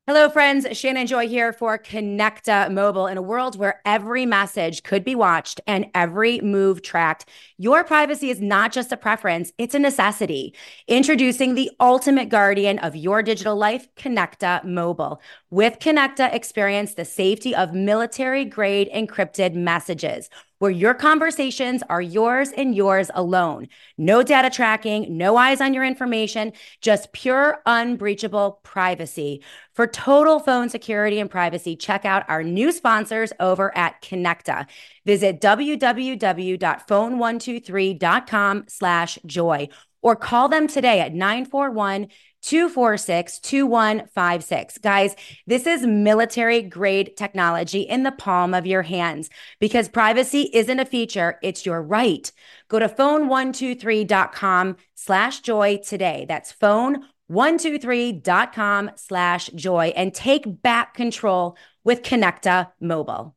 Hello, friends. Shannon Joy here for Connecta Mobile. In a world where every message could be watched and every move tracked, your privacy is not just a preference, it's a necessity. Introducing the ultimate guardian of your digital life, Connecta Mobile. With Connecta, experience the safety of military-grade encrypted messages, where your conversations are yours and yours alone. No data tracking, no eyes on your information, just pure, unbreachable privacy. For total phone security and privacy, check out our new sponsors over at Connecta. Visit www.phone123.com/joy or call them today at 941-246-2156. Guys, this is military grade technology in the palm of your hands because privacy isn't a feature, it's your right. Go to phone123.com/joy today. That's phone123.com/joy and take back control with Connecta Mobile.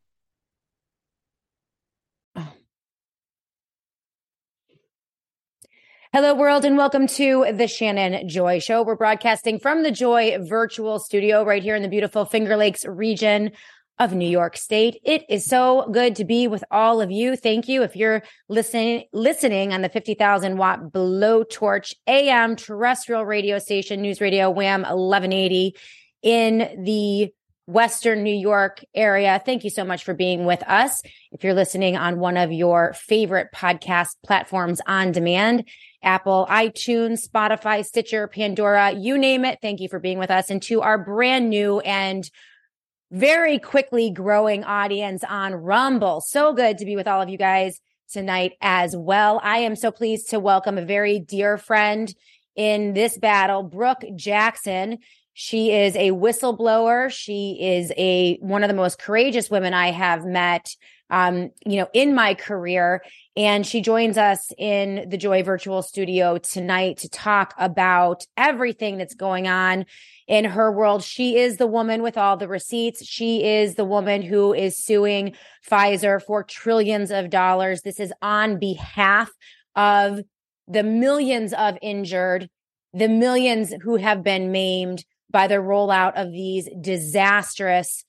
Hello, world, and welcome to the Shannon Joy Show. We're broadcasting from the Joy Virtual Studio right here in the beautiful Finger Lakes region of New York State. It is so good to be with all of you. Thank you. If you're listening on the 50,000 watt Blowtorch AM terrestrial radio station, News Radio Wham 1180 in the Western New York area, thank you so much for being with us. If you're listening on one of your favorite podcast platforms on demand, Apple, iTunes, Spotify, Stitcher, Pandora, you name it. Thank you for being with us. And to our brand new and very quickly growing audience on Rumble. So good to be with all of you guys tonight as well. I am so pleased to welcome a very dear friend in this battle, Brooke Jackson. She is a whistleblower. She is one of the most courageous women I have met, in my career. And she joins us in the Joy Virtual Studio tonight to talk about everything that's going on in her world. She is the woman with all the receipts. She is the woman who is suing Pfizer for trillions of dollars. This is on behalf of the millions of injured, the millions who have been maimed by the rollout of these disastrous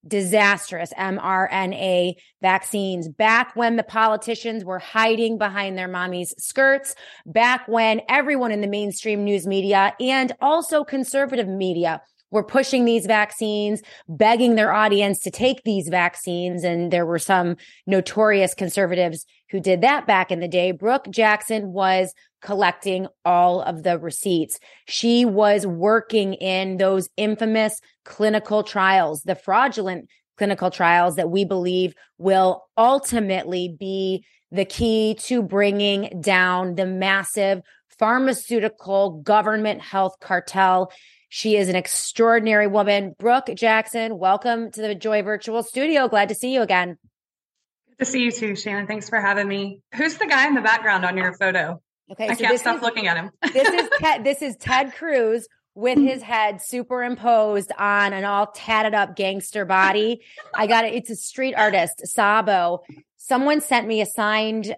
mRNA vaccines. Back when the politicians were hiding behind their mommy's skirts, back when everyone in the mainstream news media and also conservative media were pushing these vaccines, begging their audience to take these vaccines. And there were some notorious conservatives who did that back in the day. Brooke Jackson was collecting all of the receipts. She was working in those infamous clinical trials, the fraudulent clinical trials that we believe will ultimately be the key to bringing down the massive pharmaceutical government health cartel. She is an extraordinary woman. Brooke Jackson, welcome to the Joy Virtual Studio. Glad to see you again. Good to see you too, Shannon. Thanks for having me. Who's the guy in the background on your photo? Okay, I can't stop looking at him. This is Ted Cruz with his head superimposed on an all tatted up gangster body. I got it. It's a street artist, Sabo. Someone sent me a signed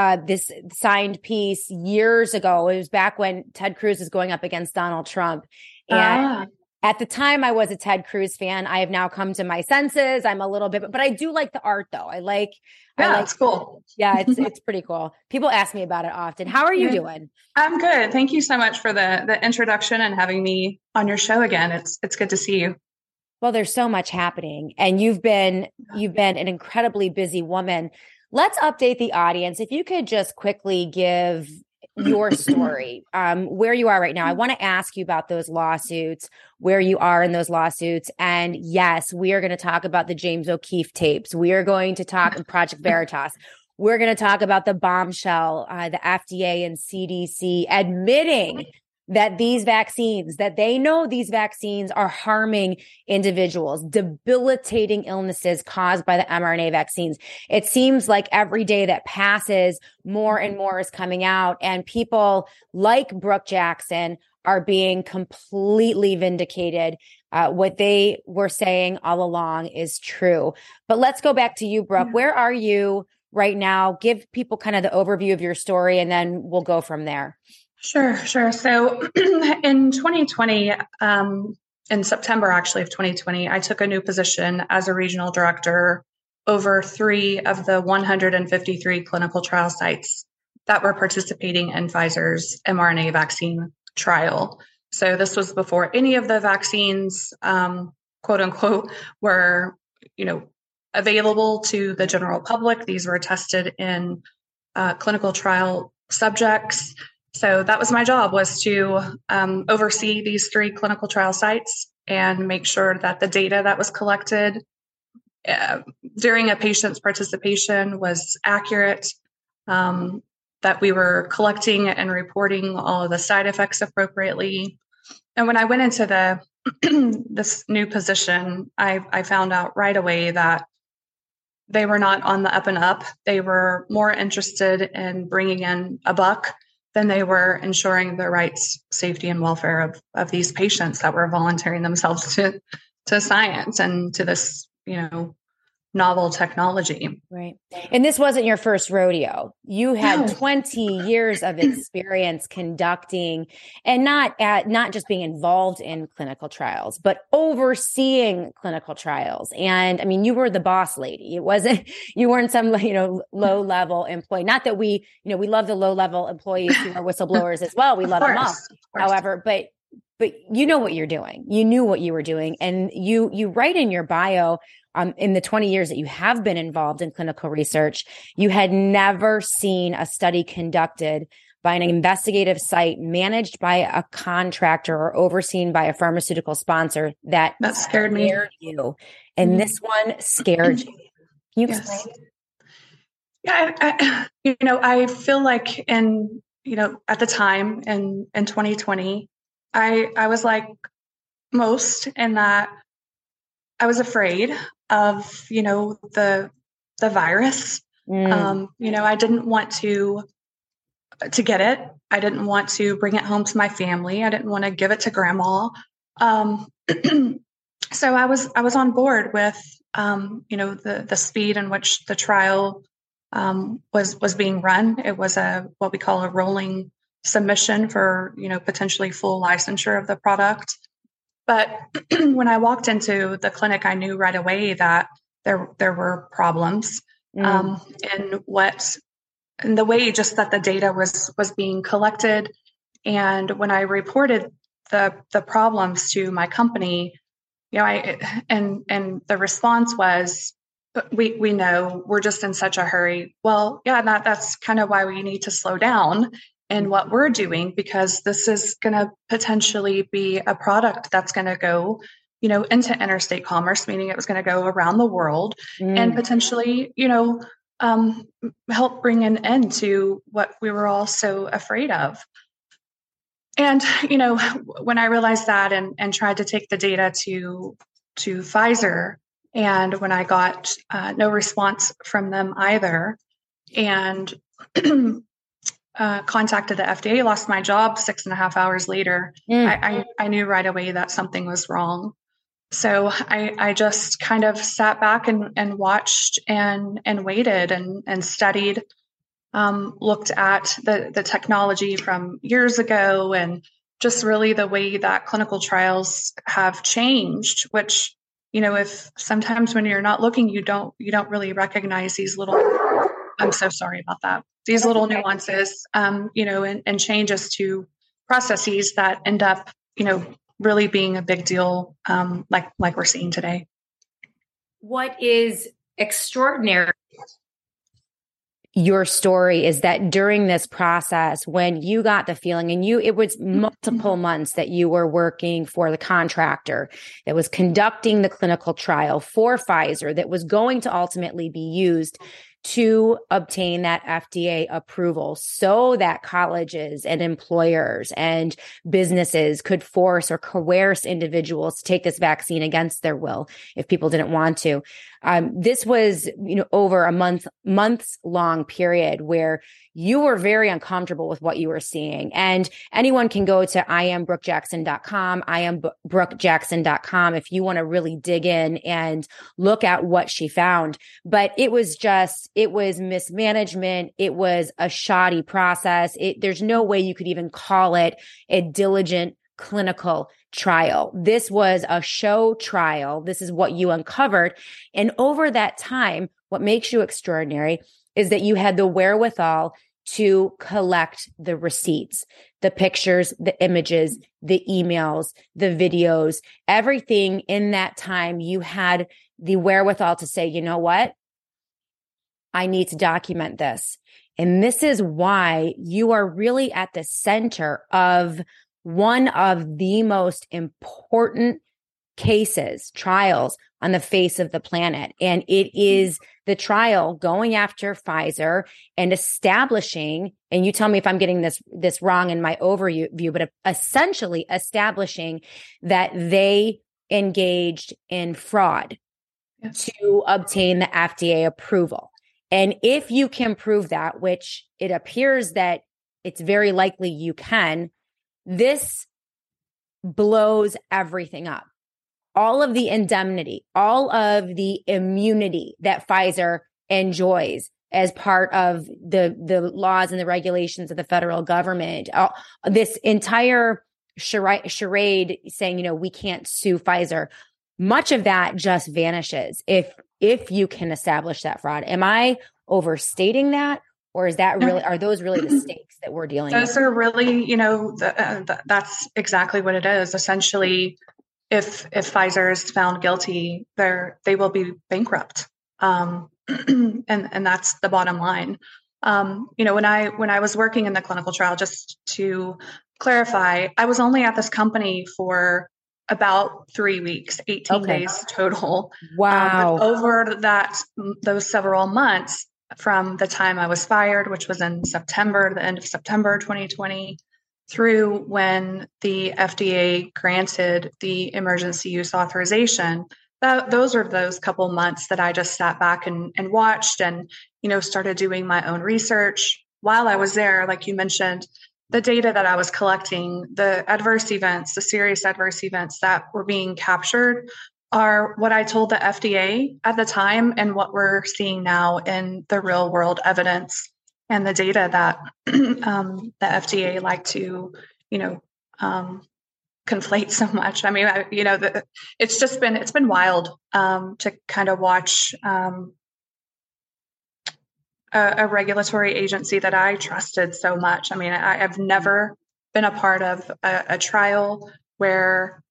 piece years ago. It was back when Ted Cruz was going up against Donald Trump. And at the time I was a Ted Cruz fan. I have now come to my senses. I'm a little bit, but I do like the art though. It's cool. Yeah, it's pretty cool. People ask me about it often. How are you doing? I'm good. Thank you so much for the introduction and having me on your show again. It's good to see you. Well, there's so much happening and you've been an incredibly busy woman. Let's update the audience. If you could just quickly give your story, where you are right now. I want to ask you about those lawsuits, where you are in those lawsuits. And yes, we are going to talk about the James O'Keefe tapes. We are going to talk Project Veritas. We're going to talk about the bombshell, the FDA and CDC admitting that they know these vaccines are harming individuals, debilitating illnesses caused by the mRNA vaccines. It seems like every day that passes, more and more is coming out, and people like Brooke Jackson are being completely vindicated. What they were saying all along is true. But let's go back to you, Brooke. Where are you right now? Give people kind of the overview of your story, and then we'll go from there. Sure. So in 2020, in September, actually, of 2020, I took a new position as a regional director over 3 of the 153 clinical trial sites that were participating in Pfizer's mRNA vaccine trial. So this was before any of the vaccines, quote unquote, were, available to the general public. These were tested in clinical trial subjects. So that was my job, was to oversee these 3 clinical trial sites and make sure that the data that was collected during a patient's participation was accurate, that we were collecting and reporting all of the side effects appropriately. And when I went into this new position, I found out right away that they were not on the up and up. They were more interested in bringing in a buck than they were ensuring the rights, safety, and welfare of these patients that were volunteering themselves to science and to this, novel technology. Right. And this wasn't your first rodeo. You had 20 years of experience conducting and not just being involved in clinical trials, but overseeing clinical trials. And I mean, you were the boss lady. You weren't some, low level employee. Not that we love the low level employees who are whistleblowers as well. We love them all. However, but you know what you're doing. You knew what you were doing. And you write in your bio, in the 20 years that you have been involved in clinical research, you had never seen a study conducted by an investigative site managed by a contractor or overseen by a pharmaceutical sponsor that scared me. You. And this one scared you. Can you explain? Yeah, I feel like at the time in 2020, I was like most in that I was afraid of, the virus. I didn't want to get it. I didn't want to bring it home to my family. I didn't want to give it to grandma. So I was on board with, the speed in which the trial was being run. It was what we call a rolling submission for, potentially full licensure of the product. But when I walked into the clinic, I knew right away that there were problems in the way just that the data was being collected. And when I reported the problems to my company, and the response was, we know, we're just in such a hurry. Well, yeah, that's kind of why we need to slow down in what we're doing, because this is going to potentially be a product that's going to go, into interstate commerce, meaning it was going to go around the world and potentially, help bring an end to what we were all so afraid of. And, when I realized that and tried to take the data to Pfizer, and when I got no response from them either, and contacted the FDA, lost my job 6.5 hours later, I knew right away that something was wrong. So I just kind of sat back and watched and waited and studied, looked at the technology from years ago, and just really the way that clinical trials have changed, which, if sometimes when you're not looking, you don't really recognize these little, I'm so sorry about that, these little nuances, and changes to processes that end up, really being a big deal, like we're seeing today. What is extraordinary, your story, is that during this process, when you got the feeling, and it was multiple months that you were working for the contractor that was conducting the clinical trial for Pfizer that was going to ultimately be used to obtain that FDA approval so that colleges and employers and businesses could force or coerce individuals to take this vaccine against their will if people didn't want to. This was, over a months long period where you were very uncomfortable with what you were seeing. And anyone can go to iambrookejackson.com, iambrookejackson.com if you want to really dig in and look at what she found. But it was mismanagement. It was a shoddy process. There's no way you could even call it a diligent clinical trial. This was a show trial. This is what you uncovered. And over that time, what makes you extraordinary is that you had the wherewithal to collect the receipts, the pictures, the images, the emails, the videos, everything in that time. You had the wherewithal to say, you know what? I need to document this. And this is why you are really at the center of one of the most important cases, trials on the face of the planet. And it is the trial going after Pfizer and establishing, and you tell me if I'm getting this wrong in my overview, but essentially establishing that they engaged in fraud to obtain the FDA approval. And if you can prove that, which it appears that it's very likely you can, this blows everything up. All of the indemnity, all of the immunity that Pfizer enjoys as part of the laws and the regulations of the federal government, this entire charade saying, we can't sue Pfizer, much of that just vanishes if you can establish that fraud. Am I overstating that? Or is that really, are those really the stakes that we're dealing with? Those are really, that's exactly what it is. Essentially, if Pfizer is found guilty, they will be bankrupt. And that's the bottom line. When I was working in the clinical trial, just to clarify, I was only at this company for about 3 weeks, 18 days total. Wow. Over those several months, from the time I was fired, which was in September, the end of September 2020, through when the FDA granted the emergency use authorization, those are those couple months that I just sat back and watched and, started doing my own research. While I was there, like you mentioned, the data that I was collecting, the adverse events, the serious adverse events that were being captured are what I told the FDA at the time and what we're seeing now in the real world evidence and the data that the FDA like to, conflate so much. I mean, it's been wild to kind of watch a regulatory agency that I trusted so much. I mean, I've never been a part of a trial where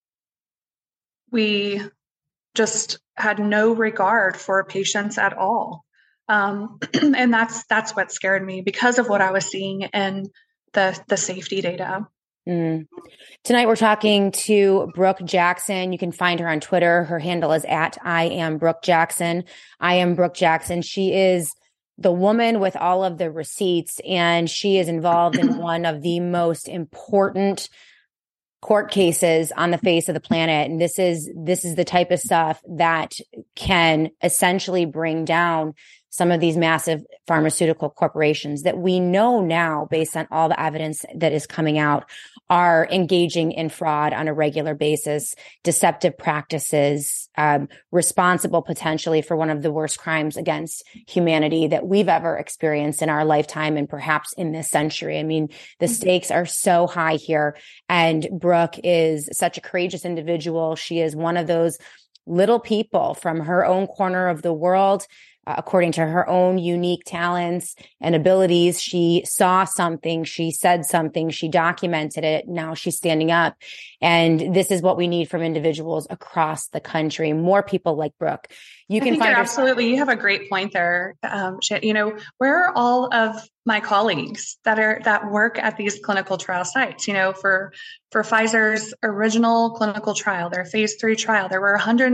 we just had no regard for patients at all. And that's what scared me because of what I was seeing in the safety data. Tonight, we're talking to Brooke Jackson. You can find her on Twitter. Her handle is @IamBrookeJackson. I am Brooke Jackson. She is the woman with all of the receipts, and she is involved in one of the most important court cases on the face of the planet. And this is the type of stuff that can essentially bring down some of these massive pharmaceutical corporations that we know now, based on all the evidence that is coming out, are engaging in fraud on a regular basis, deceptive practices, responsible potentially for one of the worst crimes against humanity that we've ever experienced in our lifetime and perhaps in this century. I mean, the stakes are so high here. And Brooke is such a courageous individual. She is one of those little people from her own corner of the world. According to her own unique talents and abilities, she saw something, she said something, she documented it. Now she's standing up. And this is what we need from individuals across the country. More people like Brooke. You absolutely, you have a great point there. Where are all of my colleagues that work at these clinical trial sites? For Pfizer's original clinical trial, their phase 3 trial, there were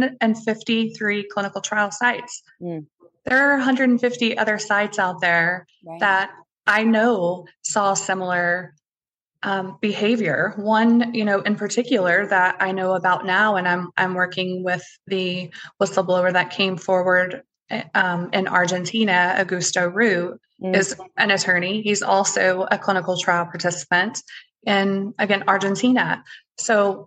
153 clinical trial sites. There are 150 other sites out there that I know saw similar behavior. One, in particular that I know about now, and I'm working with the whistleblower that came forward in Argentina. Augusto Ru is an attorney. He's also a clinical trial participant in, again, Argentina. So,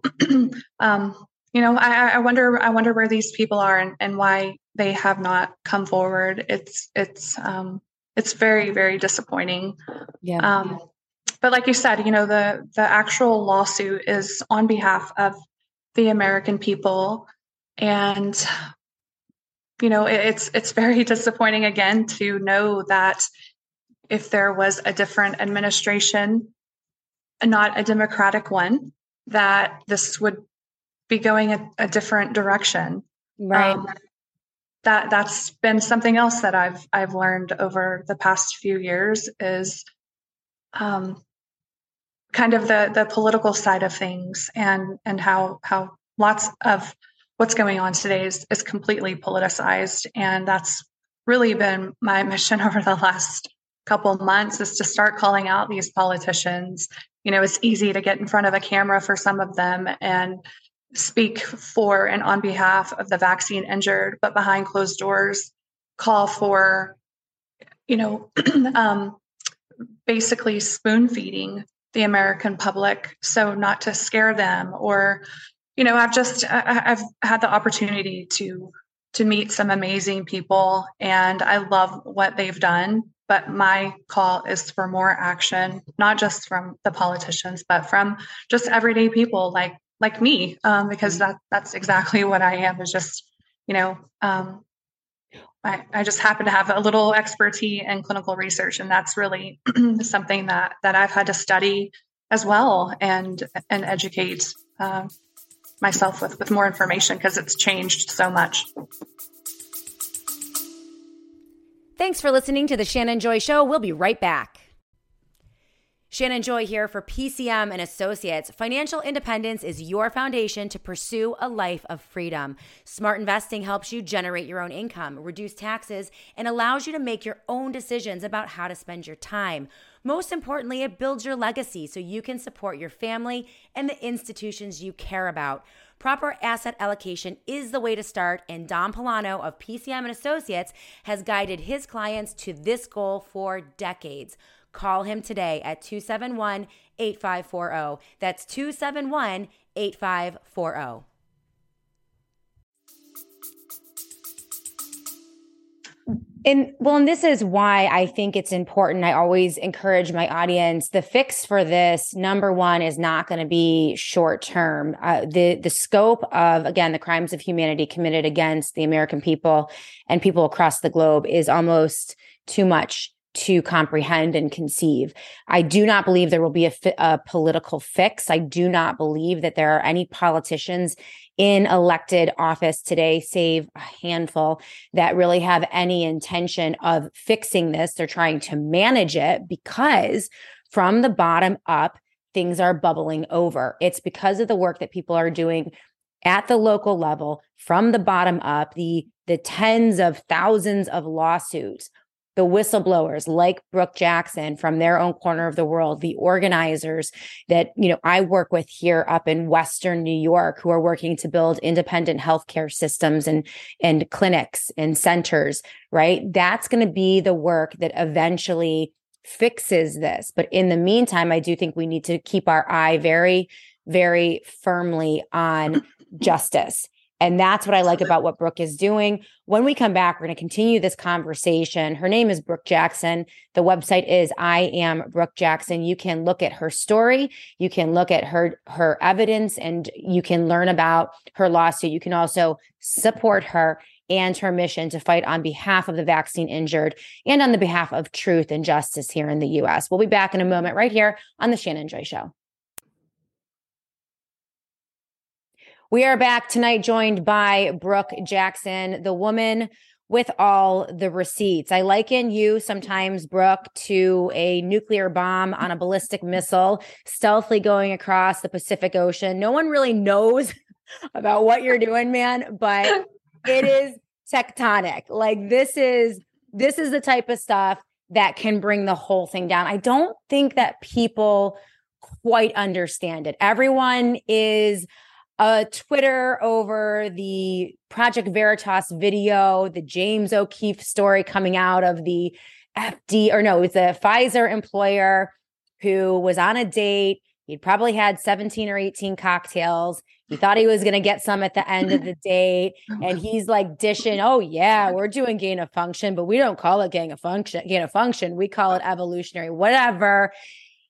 I wonder where these people are and why they have not come forward. It's very, very disappointing. Yeah. But like you said, the actual lawsuit is on behalf of the American people. And, it's very disappointing again to know that if there was a different administration, not a Democratic one, that this would be going a different direction. Right. That's been something else that I've learned over the past few years is kind of the political side of things and how lots of what's going on today is completely politicized. And that's really been my mission over the last couple of months, is to start calling out these politicians. It's easy to get in front of a camera for some of them and speak for and on behalf of the vaccine injured, but behind closed doors call for, basically spoon feeding the American public, so not to scare them. Or, I've had the opportunity to meet some amazing people, and I love what they've done. But my call is for more action, not just from the politicians, but from just everyday people like me, because that's exactly what I am. Is just, I just happen to have a little expertise in clinical research, and that's really something that I've had to study as well and educate myself with more information, because it's changed so much. Thanks for listening to the Shannon Joy Show. We'll be right back. Shannon Joy here for PCM and Associates. Financial independence is your foundation to pursue a life of freedom. Smart investing helps you generate your own income, reduce taxes, and allows you to make your own decisions about how to spend your time. Most importantly, it builds your legacy so you can support your family and the institutions you care about. Proper asset allocation is the way to start, and Don Polano of PCM and Associates has guided his clients to this goal for decades. Call him today at 271-8540. That's 271-8540. And this is why I think it's important. I always encourage my audience, the fix for this, number one, is not going to be short term. The scope of, again, the crimes of humanity committed against the American people and people across the globe is almost too much to comprehend and conceive. I do not believe there will be a political fix. I do not believe that there are any politicians in elected office today, save a handful, that really have any intention of fixing this. They're trying to manage it because from the bottom up, things are bubbling over. It's because of the work that people are doing at the local level, from the bottom up, the tens of thousands of lawsuits, the whistleblowers like Brooke Jackson from their own corner of the world, the organizers that, I work with here up in Western New York, who are working to build independent healthcare systems and clinics and centers, right? That's going to be the work that eventually fixes this. But in the meantime, I do think we need to keep our eye very, very firmly on justice. And that's what I like about what Brooke is doing. When we come back, we're going to continue this conversation. Her name is Brooke Jackson. The website is I Am Brooke Jackson. You can look at her story. You can look at her evidence, and you can learn about her lawsuit. You can also support her and her mission to fight on behalf of the vaccine injured and on the behalf of truth and justice here in the U.S. We'll be back in a moment right here on the Shannon Joy Show. We are back tonight, joined by Brooke Jackson, the woman with all the receipts. I liken you sometimes, Brooke, to a nuclear bomb on a ballistic missile, stealthily going across the Pacific Ocean. No one really knows about what you're doing, man, but it is tectonic. Like this is the type of stuff that can bring the whole thing down. I don't think that people quite understand it. Everyone is Twitter over the Project Veritas video, the James O'Keefe story coming out of the it's a Pfizer employer who was on a date. He'd probably had 17 or 18 cocktails. He thought he was going to get some at the end of the date. And he's like dishing, oh yeah, we're doing gain of function, but we don't call it gain of function. We call it evolutionary, whatever.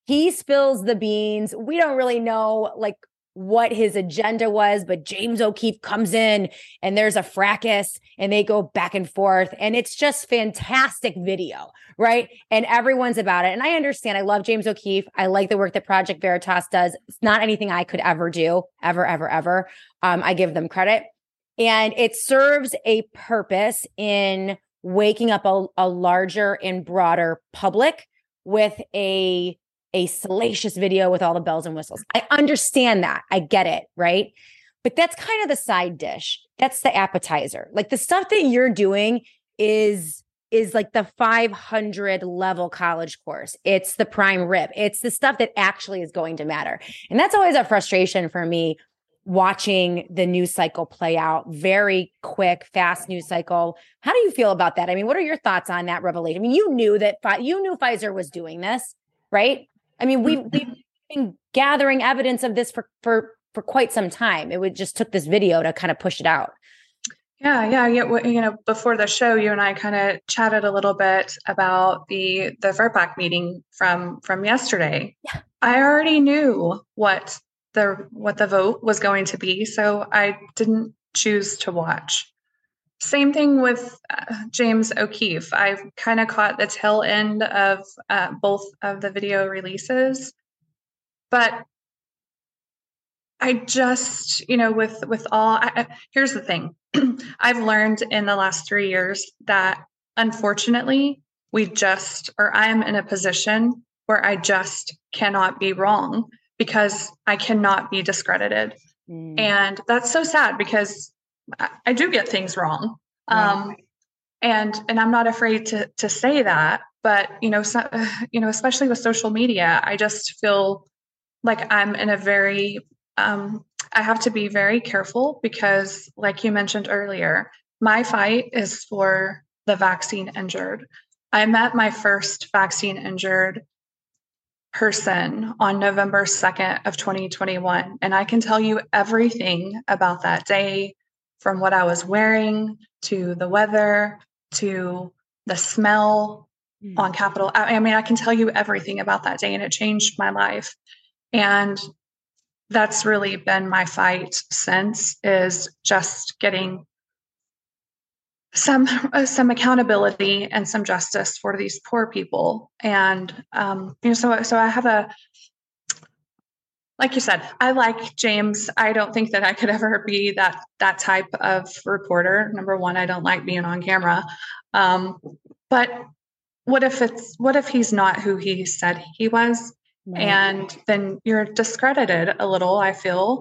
he spills the beans. We don't really know like what his agenda was, but James O'Keefe comes in and there's a fracas and they go back and forth. And it's just fantastic video, right? And everyone's about it. And I understand. I love James O'Keefe. I like the work that Project Veritas does. It's not anything I could ever do, ever, ever, ever. I give them credit. And it serves a purpose in waking up a larger and broader public with a salacious video with all the bells and whistles. I understand that. I get it, right? But that's kind of the side dish. That's the appetizer. Like the stuff that you're doing is like the 500 level college course. It's the prime rib. It's the stuff that actually is going to matter. And that's always a frustration for me watching the news cycle play out. Very quick, fast news cycle. How do you feel about that? I mean, what are your thoughts on that revelation? I mean, you knew Pfizer was doing this, right? I mean, we've been gathering evidence of this for quite some time. It just took this video to kind of push it out. Yeah. You know, before the show, you and I kind of chatted a little bit about the VRBPAC meeting from yesterday. Yeah. I already knew what the vote was going to be, so I didn't choose to watch. Same thing with James O'Keefe. I've kind of caught the tail end of both of the video releases, but I just, you know, with all, here's the thing. I've learned in the last 3 years that unfortunately I'm in a position where I just cannot be wrong because I cannot be discredited. And that's so sad because I do get things wrong. And I'm not afraid to say that, but, especially with social media, I just feel like I'm in a very, I have to be very careful because like you mentioned earlier, my fight is for the vaccine injured. I met my first vaccine injured person on November 2nd of 2021. And I can tell you everything about that day, from what I was wearing to the weather to the smell on Capitol. I mean, I can tell you everything about that day, and it changed my life. And that's really been my fight since, is just getting some accountability and some justice for these poor people. And so I have like you said, I like James. I don't think that I could ever be that type of reporter. Number one, I don't like being on camera. But what if he's not who he said he was? Right. And then you're discredited a little, I feel.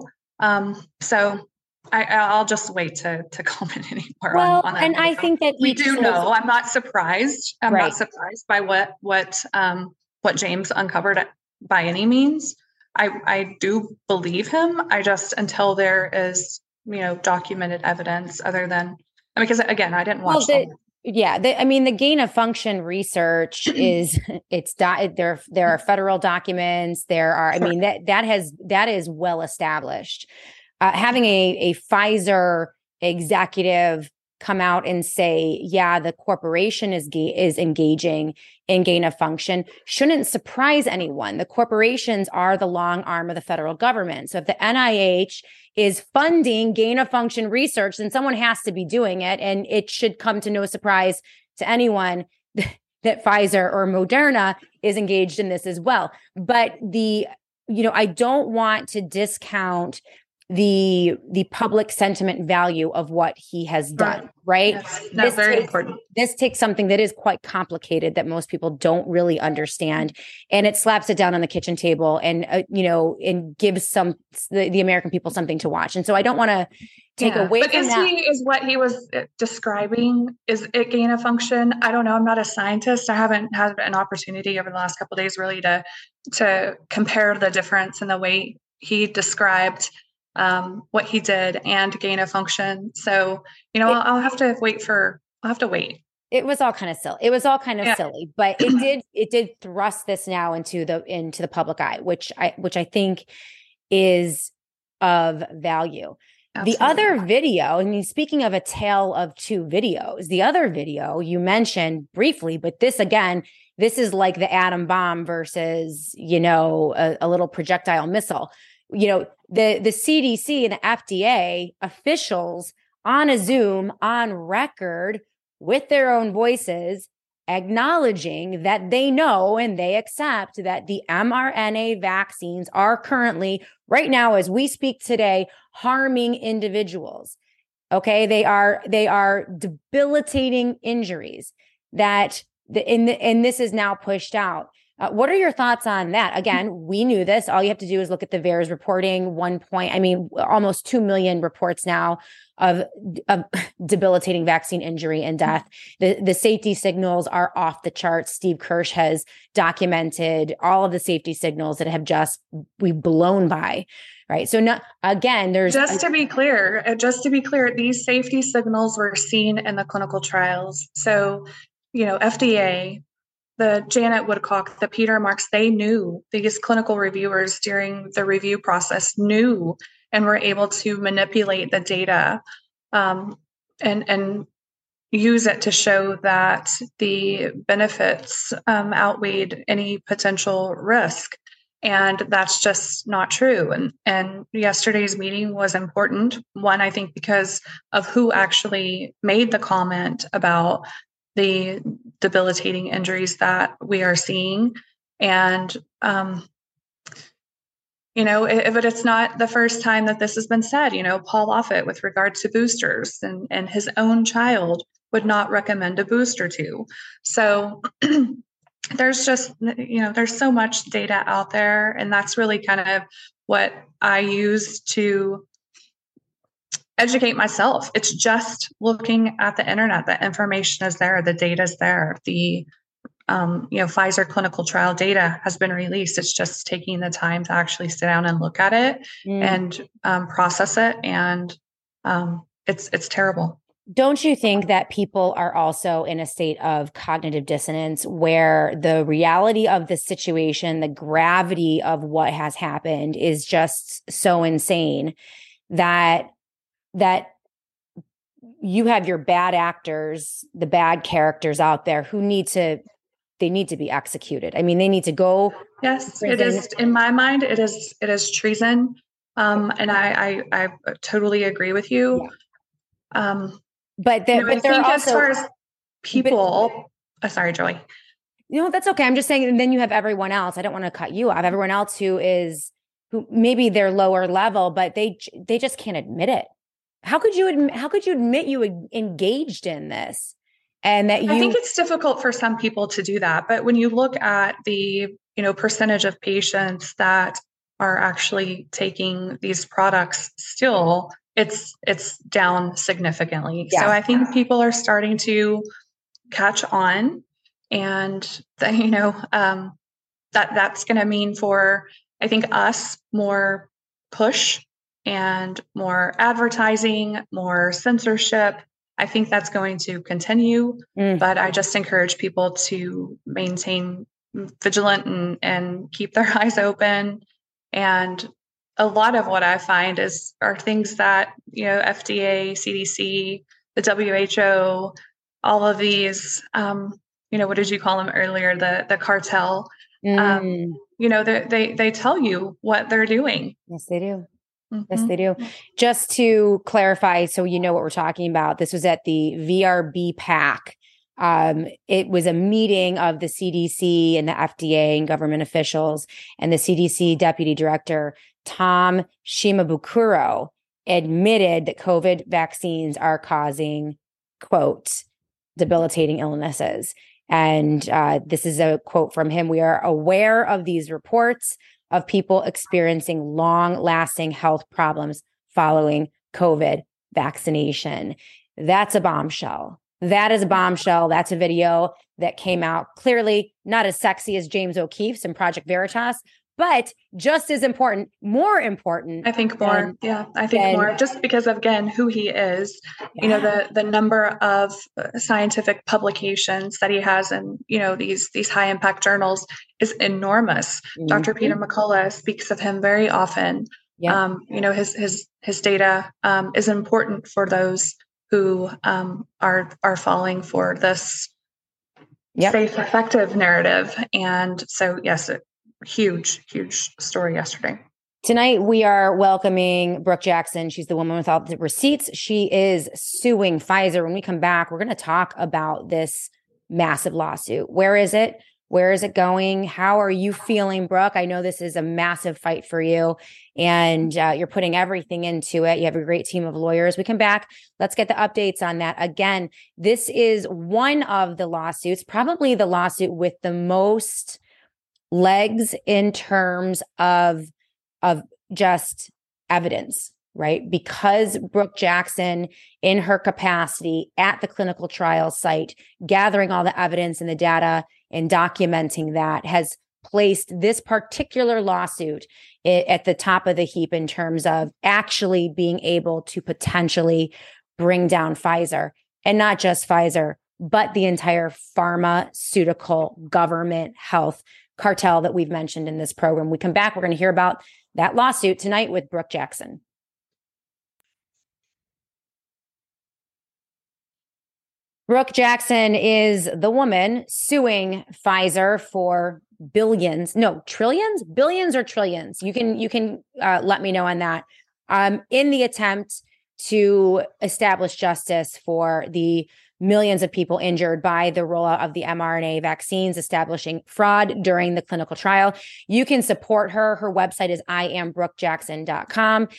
So I'll just wait to comment anymore on that. And I think that we do know. I'm not surprised. I'm not surprised by what James uncovered by any means. I do believe him. I just, until there is, documented evidence other than, because again, I didn't watch them. The gain of function research is there are federal documents. There are, that is well established. Having a Pfizer executive come out and say, yeah, the corporation is engaging in gain of function shouldn't surprise anyone. The corporations are the long arm of the federal government. So if the NIH is funding gain of function research, then someone has to be doing it. And it should come to no surprise to anyone that Pfizer or Moderna is engaged in this as well. But I don't want to discount the public sentiment value of what he has done, right? Yes. That's very important. This takes something that is quite complicated that most people don't really understand, and it slaps it down on the kitchen table and and gives the American people something to watch. And so I don't want to take away from that. Is what he was describing, is it gain of function? I don't know. I'm not a scientist. I haven't had an opportunity over the last couple of days really to compare the difference in the way he described what he did and gain of function. So, I'll have to wait. It was all kind of silly. Silly, but it did thrust this now into the public eye, which I think is of value. Absolutely. The other video, speaking of a tale of two videos, the other video you mentioned briefly, but this again this is like the atom bomb versus, a little projectile missile. The CDC and the FDA officials on a Zoom on record with their own voices acknowledging that they know and they accept that the mRNA vaccines are currently, right now, as we speak today, harming individuals. Okay. They are debilitating injuries and this is now pushed out. What are your thoughts on that? Again, we knew this. All you have to do is look at the VAERS reporting. Almost 2 million reports now of debilitating vaccine injury and death. The safety signals are off the charts. Steve Kirsch has documented all of the safety signals that have we've blown by. Right. So now, again, just to be clear, these safety signals were seen in the clinical trials. So, FDA, the Janet Woodcock, the Peter Marks, they knew, these clinical reviewers during the review process knew and were able to manipulate the data and use it to show that the benefits outweighed any potential risk. And that's just not true. And yesterday's meeting was important. One, I think, because of who actually made the comment about the debilitating injuries that we are seeing. And, but it's not the first time that this has been said. Paul Offit, with regard to boosters, and his own child would not recommend a booster to. So there's just, there's so much data out there. And that's really kind of what I use to educate myself. It's just looking at the internet. The information is there. The data is there. The Pfizer clinical trial data has been released. It's just taking the time to actually sit down and look at it and process it. And it's terrible. Don't you think that people are also in a state of cognitive dissonance where the reality of the situation, the gravity of what has happened is just so insane that you have your bad actors, the bad characters out there who need to be executed. I mean, they need to go. Yes, it is. In my mind, it is treason. And I totally agree with you. Yeah. But I think also, as far as people, sorry, Joy. That's okay. I'm just saying, and then you have everyone else. I don't want to cut you off. Everyone else who maybe they're lower level, but they just can't admit it. How could you admit you engaged in this? And that I think it's difficult for some people to do that. But when you look at the, percentage of patients that are actually taking these products still, it's down significantly. Yeah. So I think people are starting to catch on, and that's going to mean for, I think, us more push and more advertising, more censorship. I think that's going to continue, but I just encourage people to maintain vigilant and keep their eyes open. And a lot of what I find are things that, FDA, CDC, the WHO, all of these, what did you call them earlier? The cartel, they tell you what they're doing. Yes, they do. Mm-hmm. Yes, they do. Just to clarify, so you know what we're talking about, this was at the VRB PAC. It was a meeting of the CDC and the FDA and government officials, and the CDC Deputy Director, Tom Shimabukuro, admitted that COVID vaccines are causing, quote, debilitating illnesses. And this is a quote from him. "We are aware of these reports of people experiencing long-lasting health problems following COVID vaccination." That's a bombshell. That is a bombshell. That's a video that came out, clearly not as sexy as James O'Keefe's in Project Veritas, but just as important, more important. I think more. I think more, just because of, again, who he is, the number of scientific publications that he has in, these high impact journals is enormous. Mm-hmm. Dr. Peter McCullough speaks of him very often. Yeah. His data is important for those who are falling for this safe, effective narrative. And so, yes, a huge, huge story yesterday. Tonight, we are welcoming Brooke Jackson. She's the woman with all the receipts. She is suing Pfizer. When we come back, we're going to talk about this massive lawsuit. Where is it? Where is it going? How are you feeling, Brooke? I know this is a massive fight for you, and you're putting everything into it. You have a great team of lawyers. We come back. Let's get the updates on that. Again, this is one of the lawsuits, probably the lawsuit with the most legs in terms of just evidence, right? Because Brooke Jackson, in her capacity at the clinical trial site, gathering all the evidence and the data and documenting that, has placed this particular lawsuit at the top of the heap in terms of actually being able to potentially bring down Pfizer, and not just Pfizer, but the entire pharmaceutical government health cartel that we've mentioned in this program. We come back, we're going to hear about that lawsuit tonight with Brooke Jackson. Brooke Jackson is the woman suing Pfizer for billions or trillions. You can let me know on that. In the attempt to establish justice for the millions of people injured by the rollout of the mRNA vaccines, establishing fraud during the clinical trial. You can support her. Her website is iambrookejackson.com.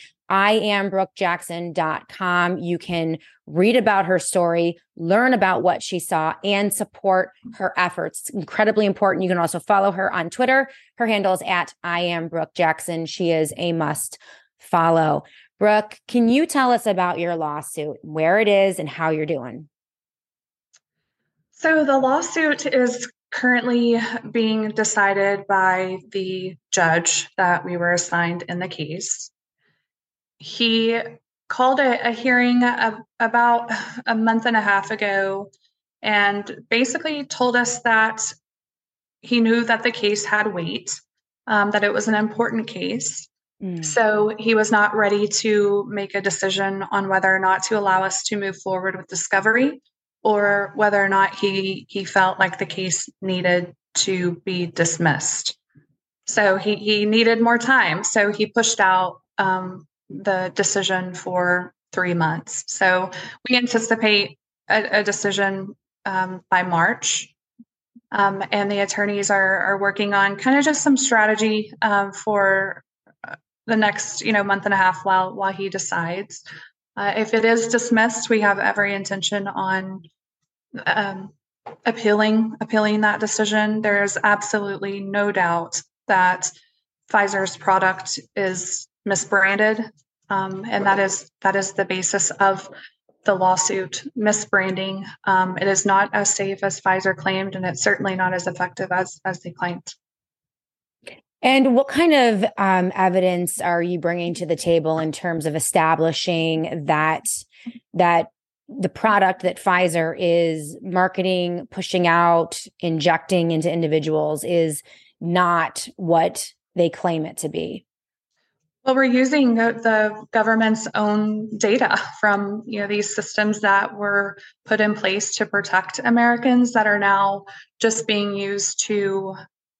iambrookejackson.com. You can read about her story, learn about what she saw, and support her efforts. It's incredibly important. You can also follow her on Twitter. Her handle is at iambrookejackson. She is a must follow. Brooke, can you tell us about your lawsuit, where it is, and how you're doing? So the lawsuit is currently being decided by the judge that we were assigned in the case. He called a hearing about a month and a half ago and basically told us that he knew that the case had weight, that it was an important case. So he was not ready to make a decision on whether or not to allow us to move forward with discovery, or whether or not he felt like the case needed to be dismissed. So he needed more time. So he pushed out the decision for 3 months. So we anticipate a decision by March. And the attorneys are working on kind of just some strategy for the next month and a half while he decides. If it is dismissed, we have every intention on appealing that decision. There is absolutely no doubt that Pfizer's product is misbranded, and that is the basis of the lawsuit. Misbranding. It is not as safe as Pfizer claimed, and it's certainly not as effective as they claimed. And what kind of evidence are you bringing to the table in terms of establishing that the product that Pfizer is marketing, pushing out, injecting into individuals is not what they claim it to be? Well, we're using the government's own data from these systems that were put in place to protect Americans that are now just being used to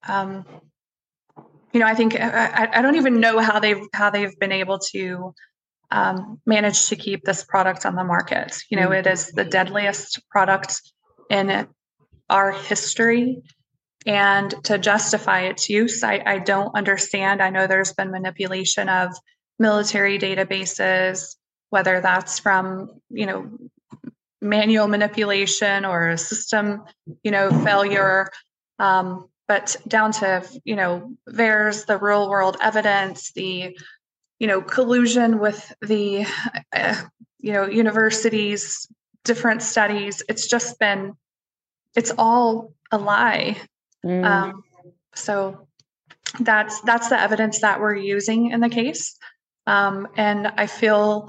I think I don't even know how they've been able to manage to keep this product on the market. It is the deadliest product in our history, and to justify its use, I don't understand. I know there's been manipulation of military databases, whether that's from manual manipulation or a system failure. But down to, there's the real world evidence, the, collusion with the, universities, different studies. It's all a lie. So that's the evidence that we're using in the case. And I feel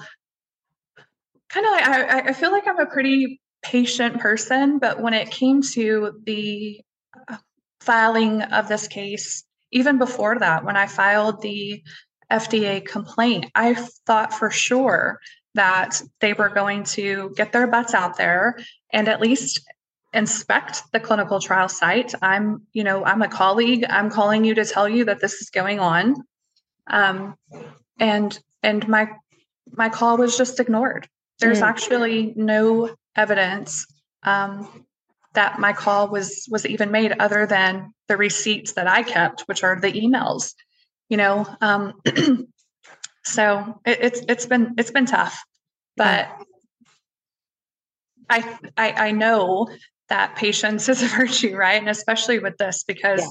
I feel like I'm a pretty patient person, but when it came to the filing of this case, even before that, when I filed the FDA complaint, I thought for sure that they were going to get their butts out there and at least inspect the clinical trial site. I'm a colleague. I'm calling you to tell you that this is going on. And my call was just ignored. There's actually no evidence that my call was even made, other than the receipts that I kept, which are the emails. So it's been tough, but I know that patience is a virtue, right? And especially with this, because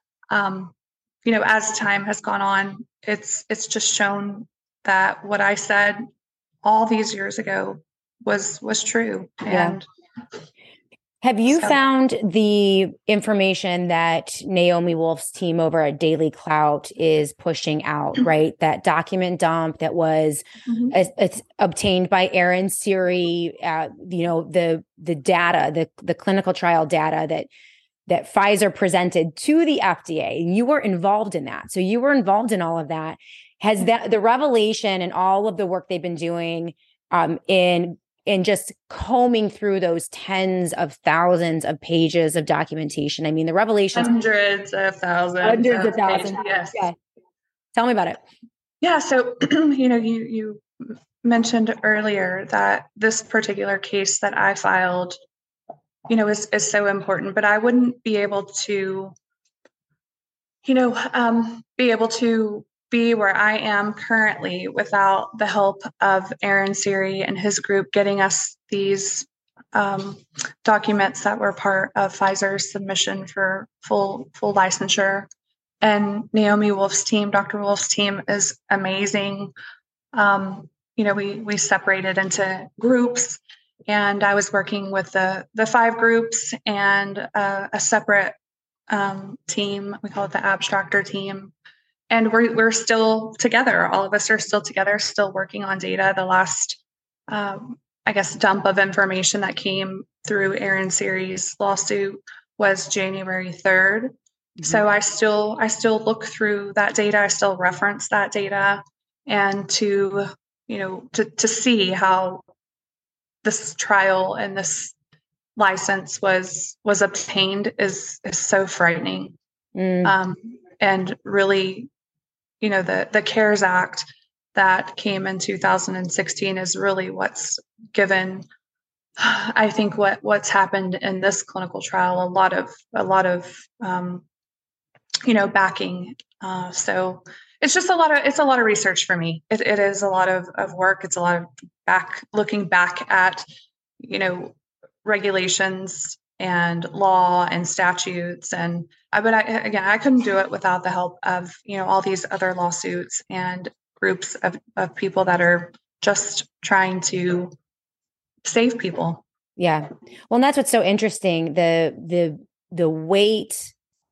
as time has gone on, it's just shown that what I said all these years ago was true. And have you found the information that Naomi Wolf's team over at Daily Clout is pushing out, right? That document dump that was it's obtained by Aaron Siri, the data, the clinical trial data that Pfizer presented to the FDA, and you were involved in that. So you were involved in all of that. Has that the revelation and all of the work they've been doing in just combing through those tens of thousands of pages of documentation? I mean, the revelations, hundreds of thousands. Yes. Yeah. Tell me about it. Yeah. So, you mentioned earlier that this particular case that I filed, is so important, but I wouldn't be able to, be where I am currently without the help of Aaron Siri and his group getting us these documents that were part of Pfizer's submission for full licensure. And Naomi Wolf's team, Dr. Wolf's team, is amazing. We separated into groups, and I was working with the 5 groups and a separate team. We call it the abstractor team. And we're still together. All of us are still together, still working on data. The last, dump of information that came through Aaron Siri's lawsuit was January 3rd. Mm-hmm. So I still look through that data. I still reference that data, and to see how this trial and this license was obtained is so frightening. And really, the CARES Act that came in 2016 is really what's given, I think, what's happened in this clinical trial a lot of backing. So it's just a lot of research for me. It is a lot of work. It's a lot of looking back at regulations and law and statutes. But I couldn't do it without the help of, all these other lawsuits and groups of people that are just trying to save people. Yeah. Well, and that's what's so interesting. The weight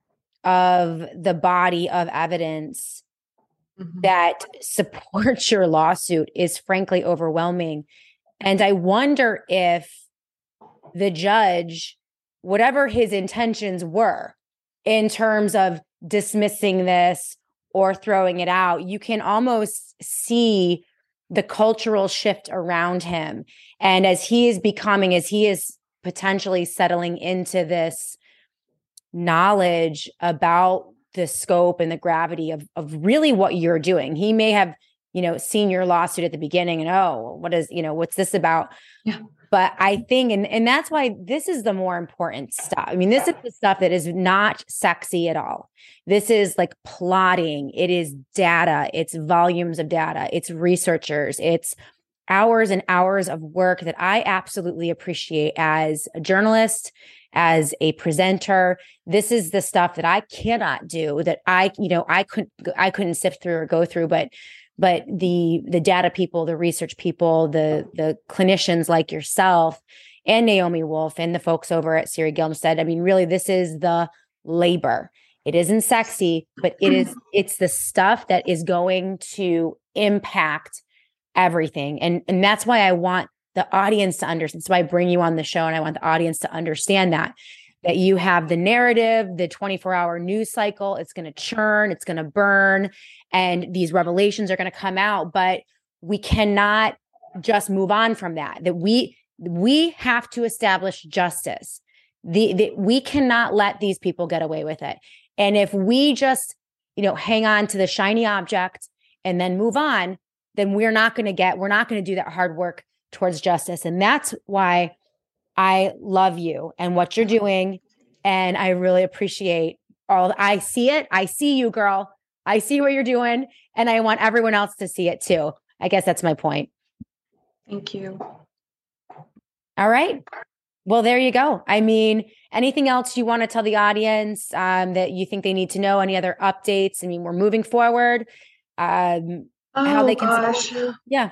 of the body of evidence that supports your lawsuit is frankly overwhelming. And I wonder if the judge, whatever his intentions were in terms of dismissing this or throwing it out, you can almost see the cultural shift around him. And as he is potentially settling into this knowledge about the scope and the gravity of really what you're doing, he may have, seen your lawsuit at the beginning and, what's this about? Yeah. But I think, and that's why this is the more important stuff. I mean, this is the stuff that is not sexy at all. This is like plotting. It is data. It's volumes of data. It's researchers. It's hours and hours of work that I absolutely appreciate as a journalist, as a presenter. This is the stuff that I cannot do, that I couldn't sift through or go through, but the data people, the research people, the clinicians like yourself and Naomi Wolf and the folks over at Siri Gilmstead. I mean, really, this is the labor. It isn't sexy, but it's the stuff that is going to impact everything. And that's why I want the audience to understand. So I bring you on the show, and I want the audience to understand that you have the narrative, the 24-hour news cycle. It's going to churn, it's going to burn, and these revelations are going to come out, but we cannot just move on from that. That we have to establish justice. We cannot let these people get away with it. And if we just, hang on to the shiny object and then move on, then we're not going to do that hard work towards justice. And that's why I love you and what you're doing. And I really appreciate I see it. I see you, girl. I see what you're doing. And I want everyone else to see it too. I guess that's my point. Thank you. All right. Well, there you go. I mean, anything else you want to tell the audience that you think they need to know? Any other updates? I mean, we're moving forward. How they can support you? Yeah.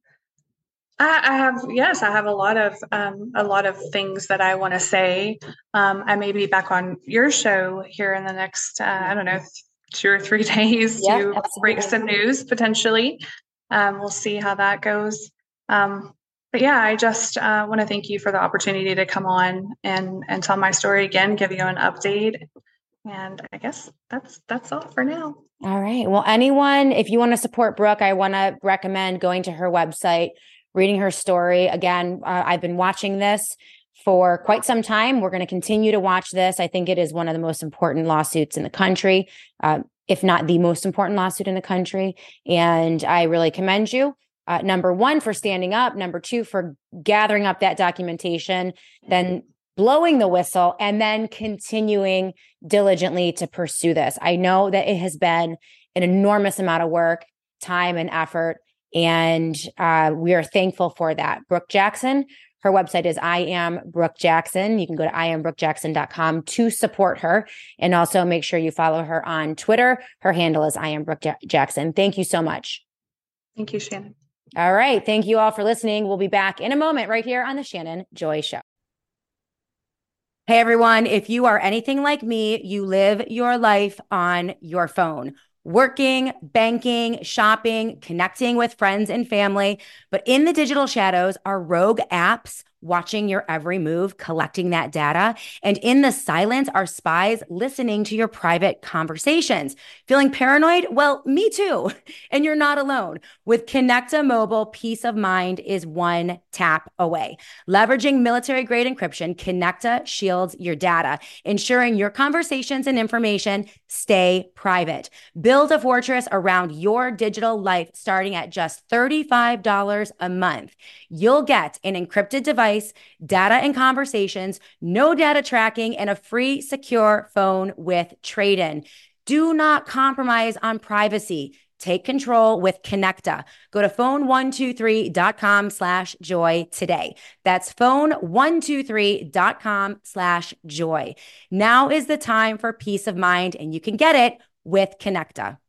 I have a lot of things that I want to say. I may be back on your show here in the next, 2 or 3 days to break some news potentially. We'll see how that goes. But yeah, I just want to thank you for the opportunity to come on and tell my story again, give you an update. And I guess that's all for now. All right. Well, if you want to support Brooke, I want to recommend going to her website, reading her story. Again, I've been watching this for quite some time. We're going to continue to watch this. I think it is one of the most important lawsuits in the country, if not the most important lawsuit in the country. And I really commend you. Number one, for standing up. Number two, for gathering up that documentation, then blowing the whistle, and then continuing diligently to pursue this. I know that it has been an enormous amount of work, time, and effort, and we are thankful for that. Brooke Jackson, her website is I Am Brooke Jackson. You can go to iambrookejackson.com to support her, and also make sure you follow her on Twitter. Her handle is I Am Brooke Jackson. Thank you so much. Thank you, Shannon. All right. Thank you all for listening. We'll be back in a moment right here on the Shannon Joy Show. Hey, everyone. If you are anything like me, you live your life on your phone, working, banking, shopping, connecting with friends and family. But in the digital shadows are rogue apps watching your every move, collecting that data. And in the silence are spies listening to your private conversations. Feeling paranoid? Well, me too. And you're not alone. With Connecta Mobile, peace of mind is one tap away. Leveraging military-grade encryption, Connecta shields your data, ensuring your conversations and information stay private. Build a fortress around your digital life starting at just $35 a month. You'll get an encrypted device, data and conversations, no data tracking, and a free secure phone with trade-in. Do not compromise on privacy. Take control with Connecta. Go to phone123.com/joy today. That's phone123.com/joy. Now is the time for peace of mind, and you can get it with Connecta.